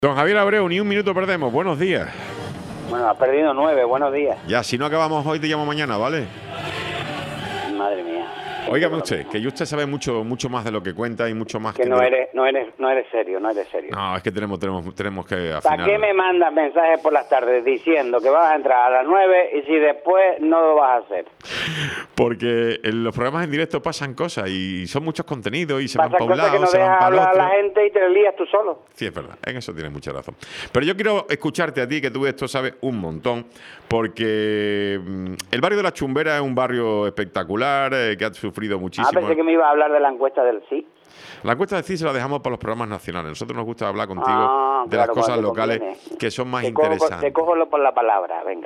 Don Javier Abreu, ni un minuto perdemos. Buenos días. Bueno, has perdido 9. Buenos días. Ya, si no acabamos hoy, te llamo mañana, ¿vale? Madre mía. Óigame usted, que usted sabe mucho más de lo que cuenta y mucho más que no eres serio. No, es que tenemos que afinar. ¿Para qué me mandas mensajes por las tardes diciendo que vas a entrar a las 9 y si después no lo vas a hacer? Porque en los programas en directo pasan cosas y son muchos contenidos y se van Pasan para un cosas que lado, no se van dejas para el hablar a otro. la gente y te lías tú solo. Sí, es verdad, en eso tienes mucha razón. Pero yo quiero escucharte a ti, que tú esto sabes un montón, porque el barrio de La Chumbera es un barrio espectacular, que ha sufrido muchísimo. Pensé que me iba a hablar de la encuesta del sí. La encuesta de CIS se la dejamos para los programas nacionales. Nosotros nos gusta hablar contigo de las cosas locales que son más interesantes. Te cojo por la palabra, venga.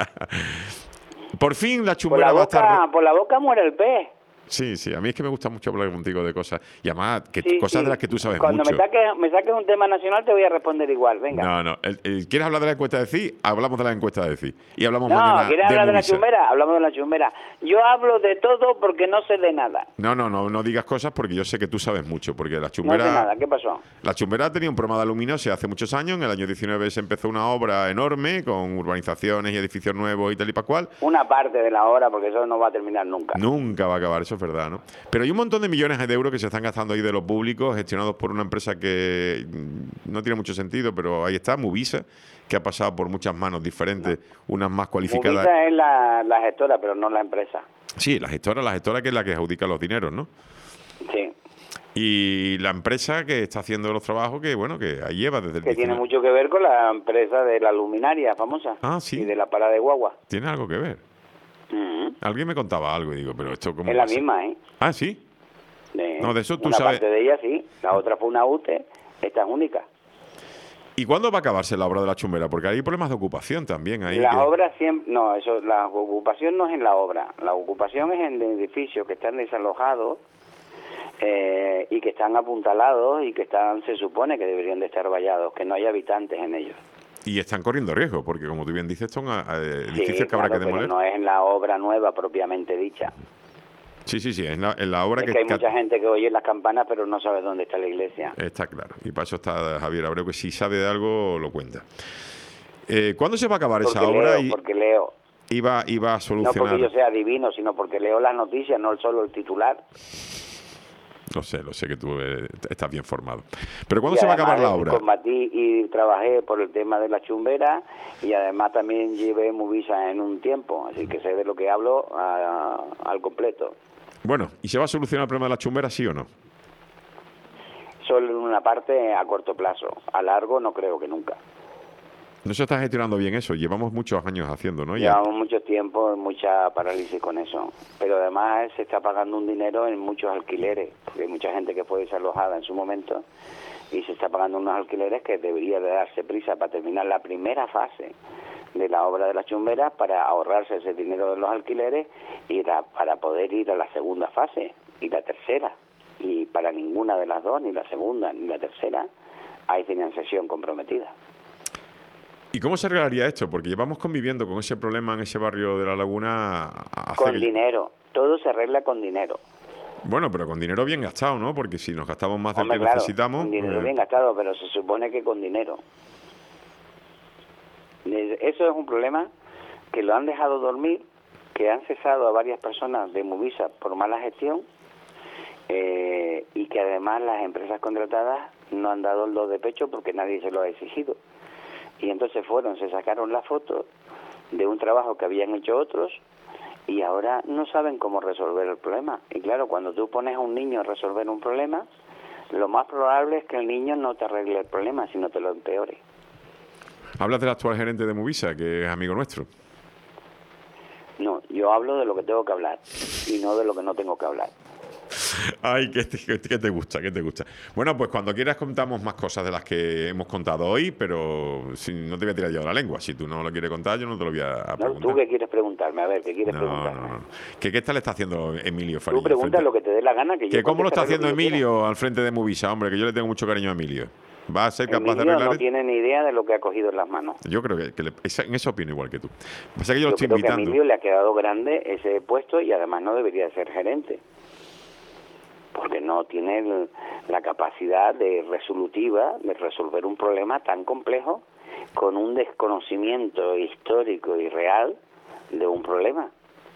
Por fin La Chumbera va a estar... Por la boca muere el pez. Sí, a mí es que me gusta mucho hablar contigo de cosas. Y además, cosas sí. de las que tú sabes Cuando mucho. Cuando me saques un tema nacional te voy a responder igual, venga. No. ¿Quieres hablar de la encuesta de CIS? Hablamos de la encuesta de CIS. Y hablamos mañana ¿quieres hablar de La Chumbera? Hablamos de La Chumbera. Yo hablo de todo porque no sé de nada. No digas cosas porque yo sé que tú sabes mucho. Porque La Chumbera... No sé nada, ¿qué pasó? La Chumbera tenía un programa de aluminosis hace muchos años. En el año 19 se empezó una obra enorme con urbanizaciones y edificios nuevos y tal y pascual. Una parte de la obra, porque eso no va a terminar nunca. Nunca va a acabar, eso es verdad, ¿no? Pero hay un montón de millones de euros que se están gastando ahí de los públicos, gestionados por una empresa que no tiene mucho sentido, pero ahí está, Movisa, que ha pasado por muchas manos diferentes, unas más cualificadas. Movisa es la gestora, pero no la empresa. Sí, la gestora que es la que adjudica los dineros, ¿no? Sí. Y la empresa que está haciendo los trabajos que ahí lleva desde el que tiene mucho que ver con la empresa de la luminaria famosa. Sí. Y de la parada de guagua. ¿Tiene algo que ver? Alguien me contaba algo y digo, pero esto cómo es la misma, ¿eh? Ah, ¿sí? No, de eso tú una sabes. Parte de ella sí, la otra fue una UTE, esta es única. ¿Y cuándo va a acabarse la obra de La Chumbera? Porque hay problemas de ocupación también ahí. La obra siempre, la ocupación no es en la obra, la ocupación es en edificios que están desalojados y que están apuntalados y que se supone que deberían de estar vallados, que no hay habitantes en ellos. Y están corriendo riesgo, porque como tú bien dices, son edificios que habrá que demoler. Pero no es en la obra nueva propiamente dicha. Sí, en la obra que hay mucha gente que oye las campanas, pero no sabe dónde está la iglesia. Está claro, y para eso está Javier Abreu, que si sabe de algo, lo cuenta. ¿Cuándo se va a acabar esa obra? Porque leo. Iba a solucionar... No porque yo sea divino, sino porque leo las noticias, no solo el titular. Lo sé que tú estás bien formado. Pero ¿cuándo se va a acabar la obra? Combatí y trabajé por el tema de La Chumbera y además también llevé Movisa en un tiempo, así que sé de lo que hablo al completo. Bueno, ¿y se va a solucionar el problema de La Chumbera, sí o no? Solo en una parte a corto plazo, a largo no creo que nunca. No se está gestionando bien eso, llevamos muchos años haciendo, ¿no? Llevamos mucho tiempo, mucha parálisis con eso, pero además se está pagando un dinero en muchos alquileres, porque hay mucha gente que fue desalojada en su momento y se está pagando unos alquileres que debería de darse prisa para terminar la primera fase de la obra de La Chumbera para ahorrarse ese dinero de los alquileres y para poder ir a la segunda fase y la tercera, y para ninguna de las dos, ni la segunda ni la tercera, hay financiación comprometida. ¿Y cómo se arreglaría esto? Porque llevamos conviviendo con ese problema en ese barrio de La Laguna... Dinero. Todo se arregla con dinero. Bueno, pero con dinero bien gastado, ¿no? Porque si nos gastamos más del que necesitamos... Con dinero bien gastado, pero se supone que con dinero. Eso es un problema que lo han dejado dormir, que han cesado a varias personas de Movisa por mala gestión y que además las empresas contratadas no han dado el do de pecho porque nadie se lo ha exigido. Y entonces se sacaron la foto de un trabajo que habían hecho otros y ahora no saben cómo resolver el problema. Y claro, cuando tú pones a un niño a resolver un problema, lo más probable es que el niño no te arregle el problema, sino te lo empeore. ¿Hablas del actual gerente de Movisa, que es amigo nuestro? No, yo hablo de lo que tengo que hablar y no de lo que no tengo que hablar. Ay, ¿qué te gusta? Bueno, pues cuando quieras contamos más cosas de las que hemos contado hoy, pero no te voy a tirar yo la lengua. Si tú no lo quieres contar, yo no te lo voy a preguntar. ¿Tú qué quieres preguntarme? A ver, ¿qué quieres preguntarme? No. ¿Qué tal está haciendo Emilio Farillo? Tú pregunta lo que te dé la gana. ¿Cómo lo está haciendo Emilio al frente de Movisa? Hombre, que yo le tengo mucho cariño a Emilio. ¿Va a ser capaz de arreglar? No tiene ni idea de lo que ha cogido en las manos. Yo creo que en eso opino igual que tú. Pasa que yo lo estoy creo invitando. Que a Emilio le ha quedado grande ese puesto y además no debería ser gerente. porque no tiene la capacidad resolutiva de resolver un problema tan complejo con un desconocimiento histórico y real de un problema.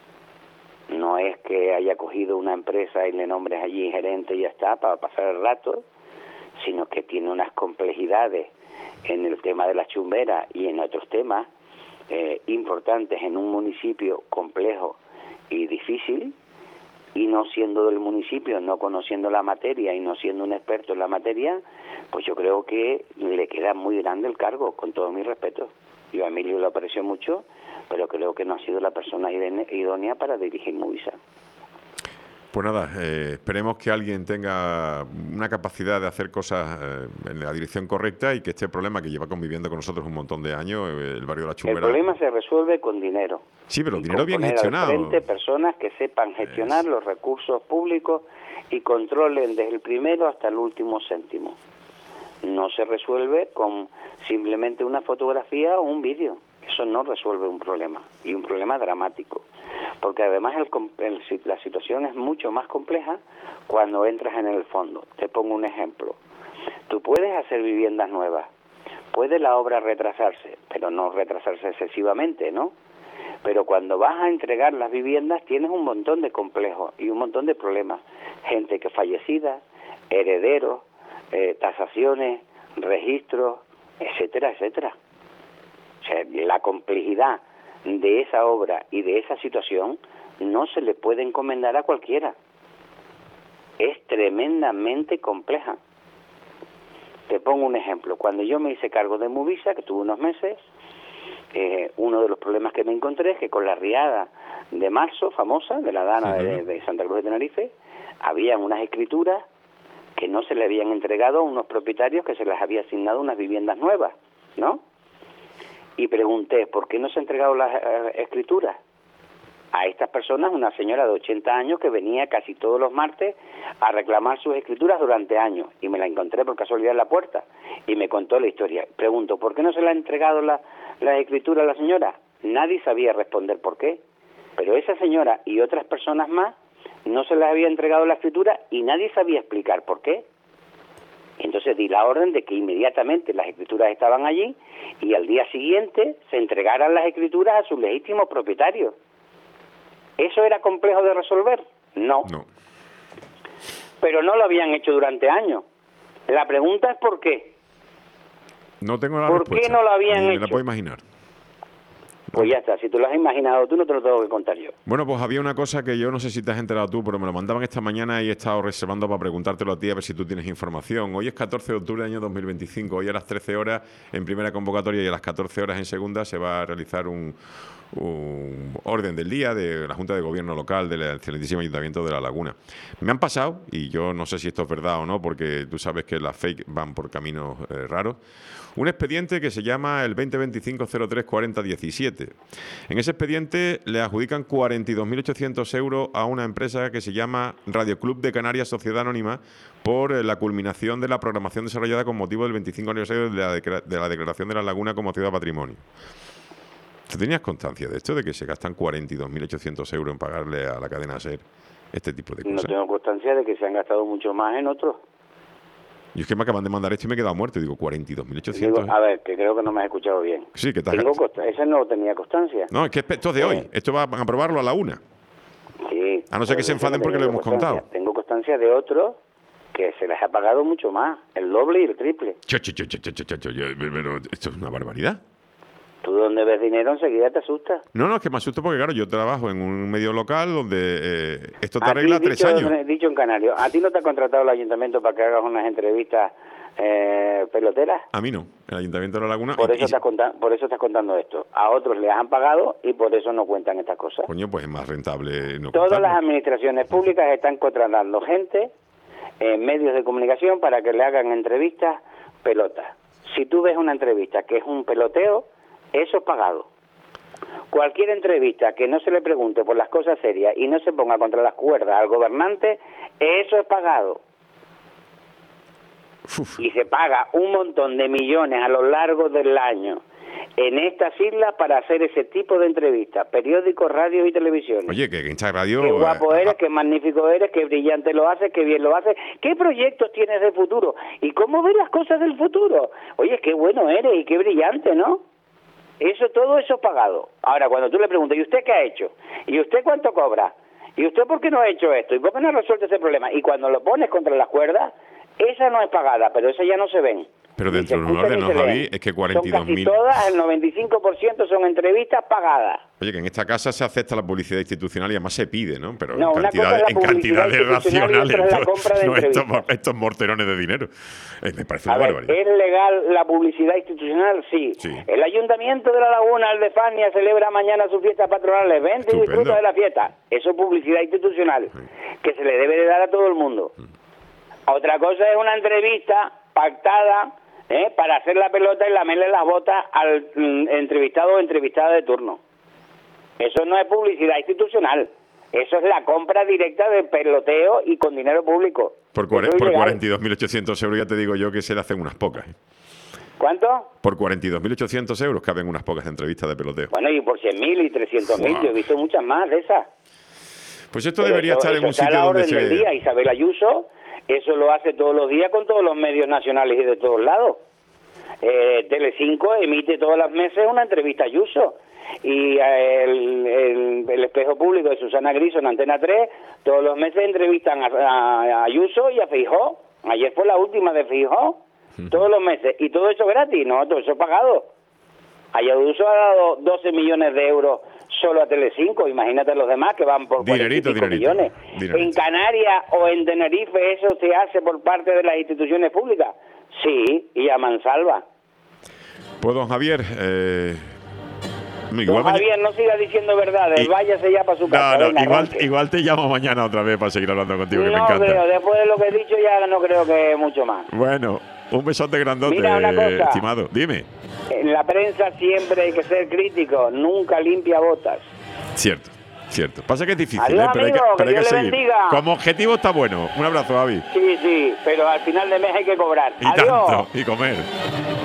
No es que haya cogido una empresa y le nombres allí gerente y ya está, para pasar el rato, sino que tiene unas complejidades en el tema de la chumbera y en otros temas importantes en un municipio complejo y difícil, y no siendo del municipio, no conociendo la materia y no siendo un experto en la materia, pues yo creo que le queda muy grande el cargo, con todo mi respeto. Yo a Emilio lo aprecio mucho, pero creo que no ha sido la persona idónea para dirigir Movisa. Pues nada, esperemos que alguien tenga una capacidad de hacer cosas en la dirección correcta y que este problema que lleva conviviendo con nosotros un montón de años, el barrio de la Chumbera... El problema se resuelve con dinero. Sí, pero dinero bien gestionado. Al frente personas que sepan gestionar los recursos públicos y controlen desde el primero hasta el último céntimo. No se resuelve con simplemente una fotografía o un vídeo. Eso no resuelve un problema, y un problema dramático. Porque además la situación es mucho más compleja cuando entras en el fondo. Te pongo un ejemplo. Tú puedes hacer viviendas nuevas, puede la obra retrasarse, pero no retrasarse excesivamente, ¿no? Pero cuando vas a entregar las viviendas tienes un montón de complejos y un montón de problemas. Gente que fallecida, herederos, tasaciones, registros, etcétera, etcétera. O sea, la complejidad de esa obra y de esa situación no se le puede encomendar a cualquiera. Es tremendamente compleja. Te pongo un ejemplo. Cuando yo me hice cargo de Movisa, que tuve unos meses, uno de los problemas que me encontré es que con la riada de marzo, famosa, de la Dana de Santa Cruz de Tenerife, había unas escrituras que no se le habían entregado a unos propietarios que se les había asignado unas viviendas nuevas, ¿no? Y pregunté, ¿por qué no se han entregado las escrituras? A estas personas, una señora de 80 años que venía casi todos los martes a reclamar sus escrituras durante años, y me la encontré por casualidad en la puerta, y me contó la historia. Pregunto, ¿por qué no se le ha entregado las escrituras a la señora? Nadie sabía responder por qué, pero esa señora y otras personas más no se les había entregado la escritura y nadie sabía explicar por qué. Entonces di la orden de que inmediatamente las escrituras estaban allí y al día siguiente se entregaran las escrituras a sus legítimos propietarios. ¿Eso era complejo de resolver? No. Pero no lo habían hecho durante años. La pregunta es ¿por qué? No tengo la respuesta. ¿Por qué no lo habían hecho? Me la puedo imaginar. Pues ya está, si tú lo has imaginado tú, no te lo tengo que contar yo. Bueno, pues había una cosa que yo no sé si te has enterado tú, pero me lo mandaban esta mañana y he estado reservando para preguntártelo a ti a ver si tú tienes información. Hoy es 14 de octubre del año 2025. Hoy a las 13 horas en primera convocatoria y a las 14 horas en segunda se va a realizar un orden del día de la Junta de Gobierno Local del excelentísimo Ayuntamiento de La Laguna. Me han pasado, y yo no sé si esto es verdad o no, porque tú sabes que las fake van por caminos raros, un expediente que se llama el 2025-03-40-17. En ese expediente le adjudican 42.800 euros a una empresa que se llama Radio Club de Canarias Sociedad Anónima por la culminación de la programación desarrollada con motivo del 25 aniversario de la declaración de La Laguna como ciudad patrimonio. ¿Tú tenías constancia de esto, de que se gastan 42.800 euros en pagarle a la cadena SER este tipo de cosas? No tengo constancia de que se han gastado mucho más en otros. Y es que me acaban de mandar esto y me he quedado muerto. Digo, 42.800. A ver, que creo que no me has escuchado bien. Sí, que estás... Ese no tenía constancia. No, es que esto es de hoy. Esto van a probarlo a la 1. Sí. A no ser que se enfaden porque lo hemos contado. Tengo constancia de otros que se les ha pagado mucho más, el doble y el triple. Pero esto es una barbaridad. Tú donde ves dinero enseguida te asustas. No, es que me asusto porque, claro, yo trabajo en un medio local donde esto te arregla 3 años. Dicho en canario, ¿a ti no te ha contratado el ayuntamiento para que hagas unas entrevistas peloteras? A mí no, el Ayuntamiento de La Laguna... Por eso estás contando esto. A otros les han pagado y por eso no cuentan estas cosas. Coño, pues es más rentable no Todas contarlo. las administraciones públicas están contratando gente en medios de comunicación para que le hagan entrevistas pelotas. Si tú ves una entrevista que es un peloteo, eso es pagado. Cualquier entrevista que no se le pregunte por las cosas serias y no se ponga contra las cuerdas al gobernante, eso es pagado. Y se paga un montón de millones a lo largo del año en estas islas para hacer ese tipo de entrevistas, periódicos, radios y televisión. Oye, que Insta Radio... Qué guapo eres, qué magnífico eres, qué brillante lo haces, qué bien lo haces, qué proyectos tienes de futuro y cómo ves las cosas del futuro. Oye, qué bueno eres y qué brillante, ¿no? Todo eso pagado. Ahora, cuando tú le preguntas, ¿y usted qué ha hecho? ¿Y usted cuánto cobra? ¿Y usted por qué no ha hecho esto? ¿Y por qué no ha resuelto ese problema? Y cuando lo pones contra las cuerdas, esa no es pagada, pero esa ya no se ven. Pero dentro de un orden, ¿no, Javi? Es que 42.000... Son casi todas, el 95% son entrevistas pagadas. Oye, que en esta casa se acepta la publicidad institucional y además se pide, ¿no? Pero no, en cantidades racionales, no estos morterones de dinero. Me parece una barbaridad. ¿Es legal la publicidad institucional? Sí. El Ayuntamiento de La Laguna, el de Fania, celebra mañana sus fiestas patronales. Vente y disfruta de la fiesta. Eso es publicidad institucional, que se le debe de dar a todo el mundo. Otra cosa es una entrevista pactada para hacer la pelota y lamerle las botas al entrevistado o entrevistada de turno. Eso no es publicidad institucional. Eso es la compra directa de peloteo y con dinero público. Por 42.800 euros ya te digo yo que se le hacen unas pocas. ¿Cuánto? Por 42.800 euros caben unas pocas entrevistas de peloteo. Bueno, y por 100.000 y 300.000, yo he visto muchas más de esas. Pues esto debería estar en un sitio donde se... Del día. Isabel Ayuso, eso lo hace todos los días con todos los medios nacionales y de todos lados. Telecinco emite todos los meses una entrevista a Ayuso. Y el Espejo Público de Susana Griso en Antena 3 todos los meses entrevistan a Ayuso y a Feijóo. Ayer fue la última de Feijóo, todos los meses, y todo eso gratis, no, todo eso pagado. Ayuso ha dado 12 millones de euros solo a Telecinco, imagínate los demás que van por 45 millones. En Canarias o en Tenerife eso se hace por parte de las instituciones públicas, sí, y a mansalva. Pues don Javier... Javier, no siga diciendo verdades, váyase ya para su casa. No, igual te llamo mañana otra vez para seguir hablando contigo, que me encanta. No creo, después de lo que he dicho ya no creo que mucho más. Bueno, un besote grandote, mira una cosa, estimado. Dime. En la prensa siempre hay que ser crítico, nunca limpia botas. Cierto. Pasa que es difícil, adiós, pero amigo, hay que seguir. Bendiga. Como objetivo está bueno. Un abrazo, Javi. Sí, pero al final de mes hay que cobrar. Y adiós. tanto, y comer.